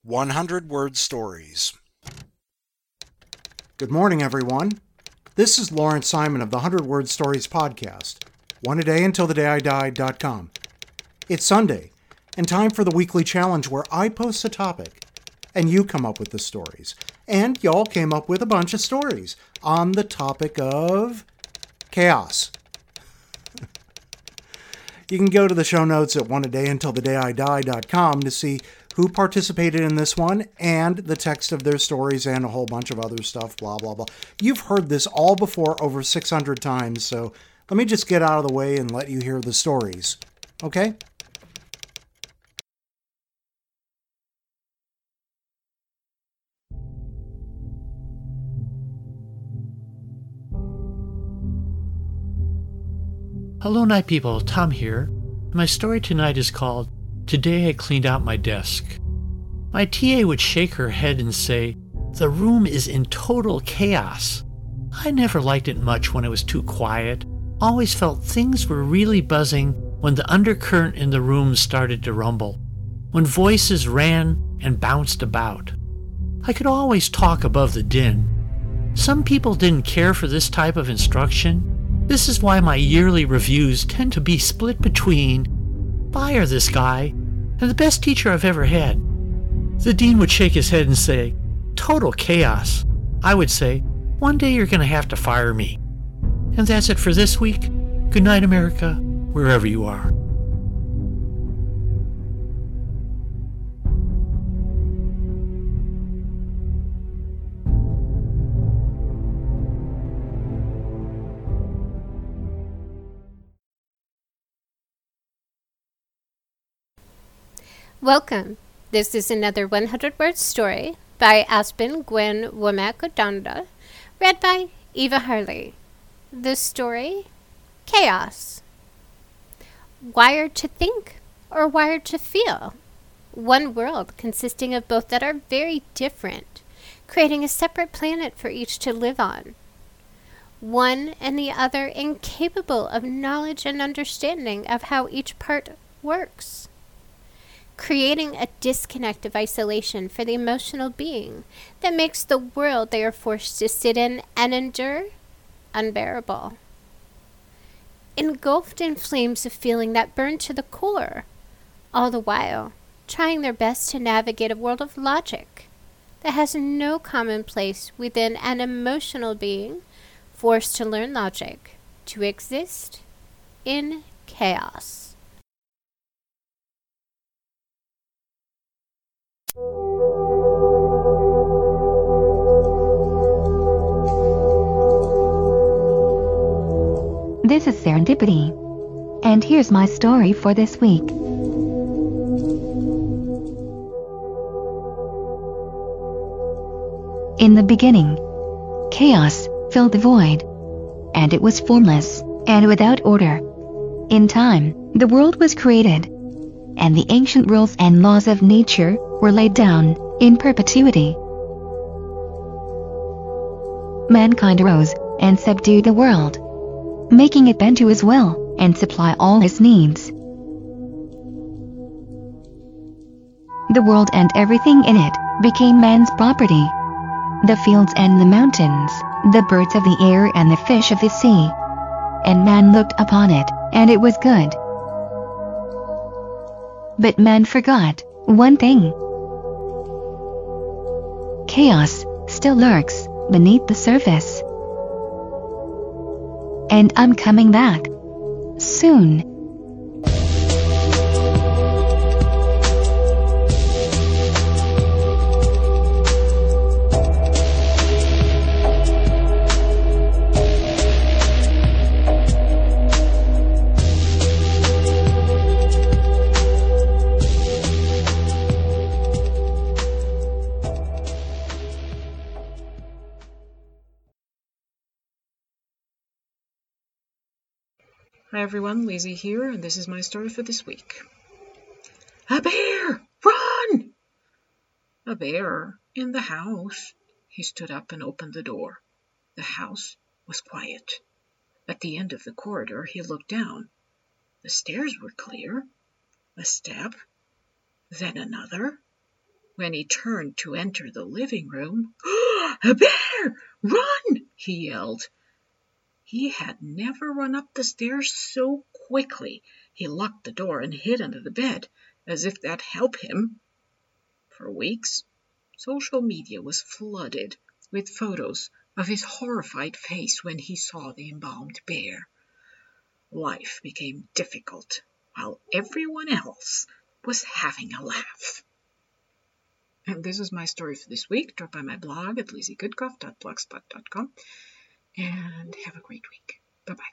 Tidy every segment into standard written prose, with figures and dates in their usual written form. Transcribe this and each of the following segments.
100-word stories. Good morning, everyone. This is Lawrence Simon of the 100-Word Stories podcast, oneaday-until-the-day-I-died.com. It's Sunday, and time for the weekly challenge where I post a topic, and you come up with the stories. And y'all came up with a bunch of stories on the topic of chaos. You can go to the show notes at oneaday-until-the-day-I-die.com to see who participated in this one and the text of their stories and a whole bunch of other stuff, blah, blah, blah. You've heard this all before over 600 times, so let me just get out of the way and let you hear the stories. Okay? Hello, night people. Tom here. My story tonight is called Today I Cleaned Out My Desk. My TA would shake her head and say, "The room is in total chaos." I never liked it much when it was too quiet. Always felt things were really buzzing when the undercurrent in the room started to rumble, when voices ran and bounced about. I could always talk above the din. Some people didn't care for this type of instruction. This is why my yearly reviews tend to be split between "fire this guy" and "the best teacher I've ever had." The dean would shake his head and say, "Total chaos." I would say, "One day you're going to have to fire me." And that's it for this week. Good night, America, wherever you are. Welcome. This is another 100-word story by Aspen Gwen Womack-Odonda, read by Eva Harley. The story, Chaos. Wired to think or wired to feel? One world consisting of both that are very different, creating a separate planet for each to live on. One and the other incapable of knowledge and understanding of how each part works, creating a disconnect of isolation for the emotional being that makes the world they are forced to sit in and endure unbearable. Engulfed in flames of feeling that burn to the core, all the while trying their best to navigate a world of logic that has no common place within an emotional being forced to learn logic to exist in chaos. This is Serendipity, and here's my story for this week. In the beginning, chaos filled the void, and it was formless and without order. In time, the world was created, and the ancient rules and laws of nature were laid down in perpetuity. Mankind arose and subdued the world, making it bend to his will and supply all his needs. The world and everything in it became man's property. The fields and the mountains, the birds of the air and the fish of the sea. And man looked upon it, and it was good. But man forgot one thing. Chaos still lurks beneath the surface. And I'm coming back soon. Hi everyone, Lizzie here, and this is my story for this week. A bear! Run! A bear in the house. He stood up and opened the door. The house was quiet. At the end of the corridor, he looked down. The stairs were clear. A step, then another. When he turned to enter the living room, "A bear! Run!" he yelled. He had never run up the stairs so quickly. He locked the door and hid under the bed, as if that helped him. For weeks, social media was flooded with photos of his horrified face when he saw the embalmed bear. Life became difficult while everyone else was having a laugh. And this is my story for this week. Drop by my blog at lizziegoodcoff.blogspot.com and have a great week. Bye-bye.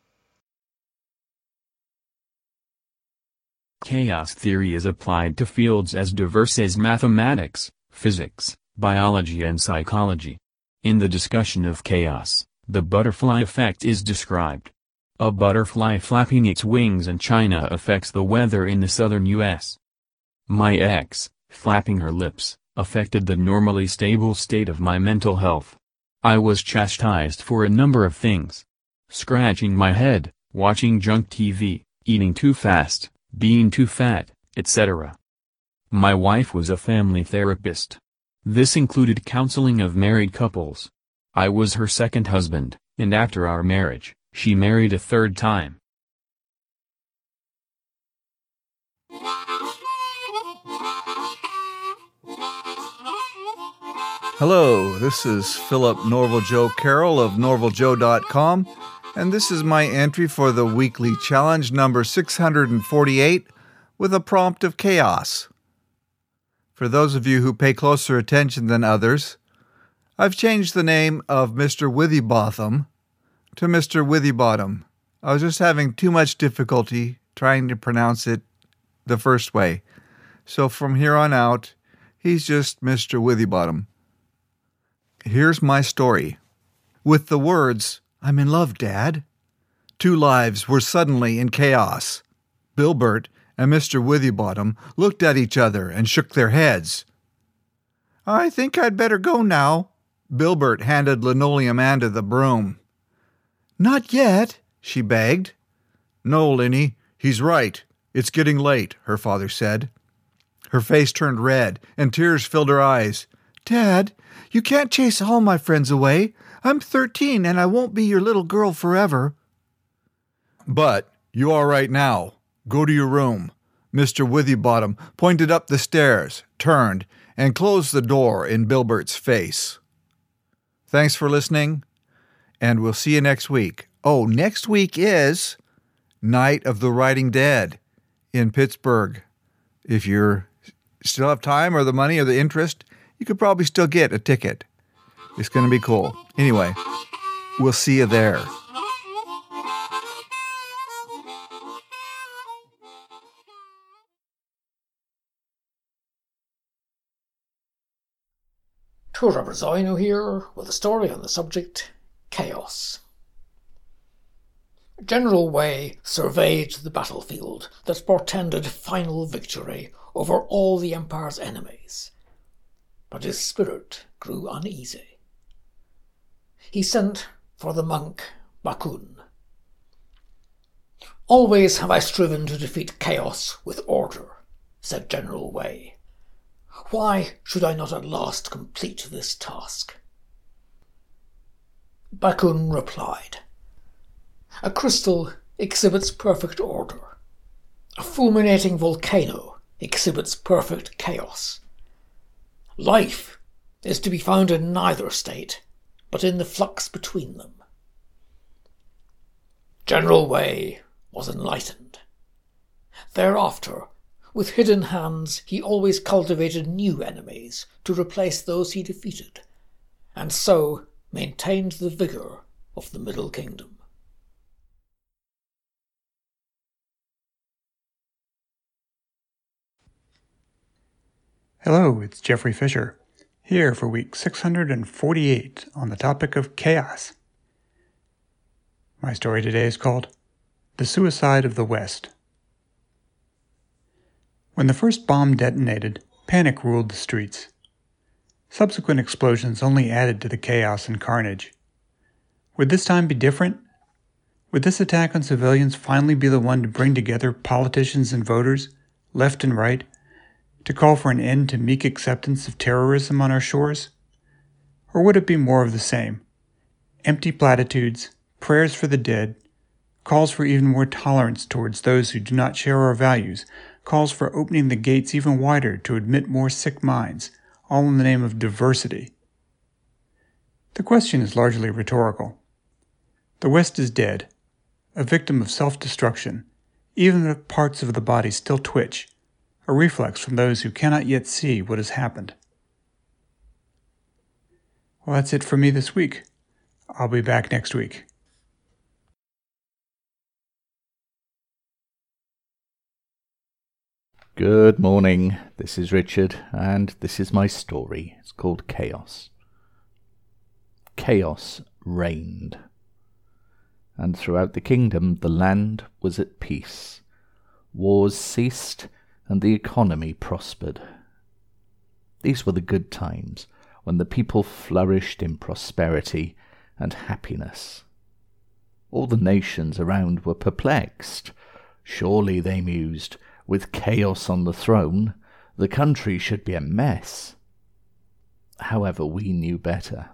Chaos theory is applied to fields as diverse as mathematics, physics, biology and psychology. In the discussion of chaos, the butterfly effect is described. A butterfly flapping its wings in China affects the weather in the southern U.S. My ex, flapping her lips, affected the normally stable state of my mental health. I was chastised for a number of things. Scratching my head, watching junk TV, eating too fast, being too fat, etc. My wife was a family therapist. This included counseling of married couples. I was her second husband, and after our marriage, she married a third time. Hello, this is Philip Norval Joe Carroll of norvaljoe.com, and this is my entry for the weekly challenge number 648 with a prompt of chaos. For those of you who pay closer attention than others, I've changed the name of Mr. Withybotham to Mr. Withybottom. I was just having too much difficulty trying to pronounce it the first way. So from here on out, he's just Mr. Withybottom. Here's my story. With the words, "I'm in love, Dad," two lives were suddenly in chaos. Bilbert and Mr. Withybottom looked at each other and shook their heads. "I think I'd better go now." Bilbert handed Linoleum Amanda the broom. "Not yet," she begged. "No, Linny, he's right. It's getting late," her father said. Her face turned red, and tears filled her eyes. "Dad, you can't chase all my friends away. I'm 13, and I won't be your little girl forever." "But you are right now. Go to your room." Mr. Withybottom pointed up the stairs, turned, and closed the door in Bilbert's face. Thanks for listening, and we'll see you next week. Oh, next week is Night of the Riding Dead in Pittsburgh. If you still have time or the money or the interest, you could probably still get a ticket. It's going to be cool. Anyway, we'll see you there. Tura Brazino here with a story on the subject, chaos. General Wei surveyed the battlefield that portended final victory over all the Empire's enemies, but his spirit grew uneasy. He sent for the monk Bakun. "Always have I striven to defeat chaos with order," said General Wei. "Why should I not at last complete this task?" Bakun replied, "A crystal exhibits perfect order. A fulminating volcano exhibits perfect chaos. Life is to be found in neither state, but in the flux between them." General Wei was enlightened. Thereafter, with hidden hands, he always cultivated new enemies to replace those he defeated, and so maintained the vigor of the Middle Kingdom. Hello, it's Jeffrey Fisher, here for week 648 on the topic of chaos. My story today is called The Suicide of the West. When the first bomb detonated, panic ruled the streets. Subsequent explosions only added to the chaos and carnage. Would this time be different? Would this attack on civilians finally be the one to bring together politicians and voters, left and right, To call for an end to meek acceptance of terrorism on our shores? Or would it be more of the same? Empty platitudes, prayers for the dead, calls for even more tolerance towards those who do not share our values, calls for opening the gates even wider to admit more sick minds, all in the name of diversity. The question is largely rhetorical. The West is dead, a victim of self-destruction, even if parts of the body still twitch, a reflex from those who cannot yet see what has happened. Well, that's it for me this week. I'll be back next week. Good morning, this is Richard, and this is my story. It's called Chaos. Chaos reigned, and throughout the kingdom the land was at peace. Wars ceased, and the economy prospered. These were the good times, when the people flourished in prosperity and happiness. All the nations around were perplexed. Surely, they mused, with chaos on the throne, the country should be a mess. However, we knew better.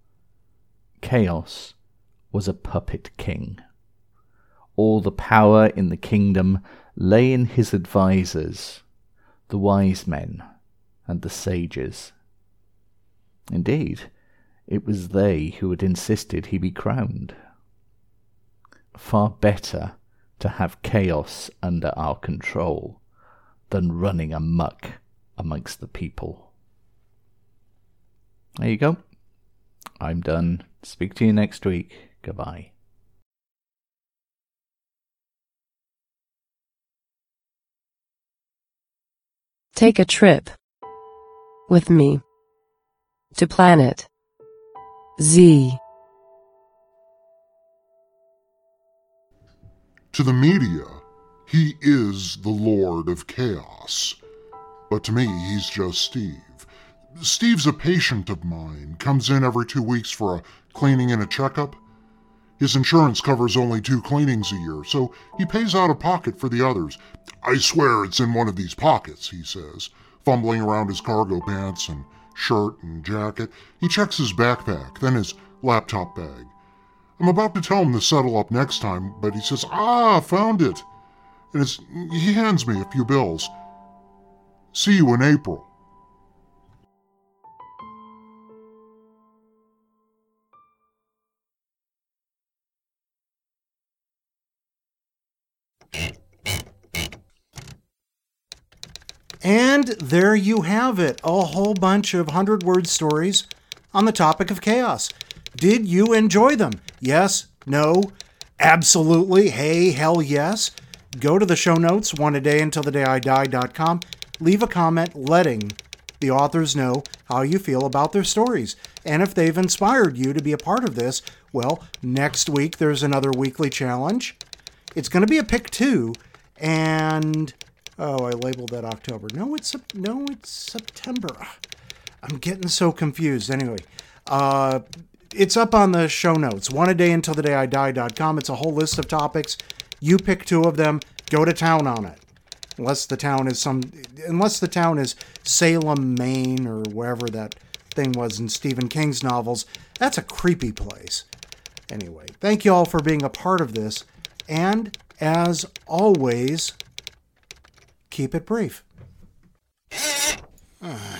Chaos was a puppet king. All the power in the kingdom lay in his advisers, the wise men and the sages. Indeed, it was they who had insisted he be crowned. Far better to have chaos under our control than running amok amongst the people. There you go. I'm done. Speak to you next week. Goodbye. Take a trip with me to Planet Z. To the media, he is the Lord of Chaos. But to me, he's just Steve. Steve's a patient of mine, comes in every 2 weeks for a cleaning and a checkup. His insurance covers only 2 cleanings a year, so he pays out of pocket for the others. I swear it's in one of these pockets, he says, fumbling around his cargo pants and shirt and jacket. He checks his backpack, then his laptop bag. I'm about to tell him to settle up next time, but he says, found it. And he hands me a few bills. See you in April. And there you have it, a whole bunch of 100-word stories on the topic of chaos. Did you enjoy them? Yes? No? Absolutely? Hey, hell yes? Go to the show notes, oneadayuntilthedayidie.com. Leave a comment letting the authors know how you feel about their stories. And if they've inspired you to be a part of this, well, next week there's another weekly challenge. It's going to be a pick 2, and... oh, I labeled that October. No, it's September. I'm getting so confused. Anyway, it's up on the show notes, oneadayuntilthedayidie.com. It's a whole list of topics. You pick 2 of them. Go to town on it. Unless the town is Salem, Maine, or wherever that thing was in Stephen King's novels. That's a creepy place. Anyway, thank you all for being a part of this. And, as always, keep it brief.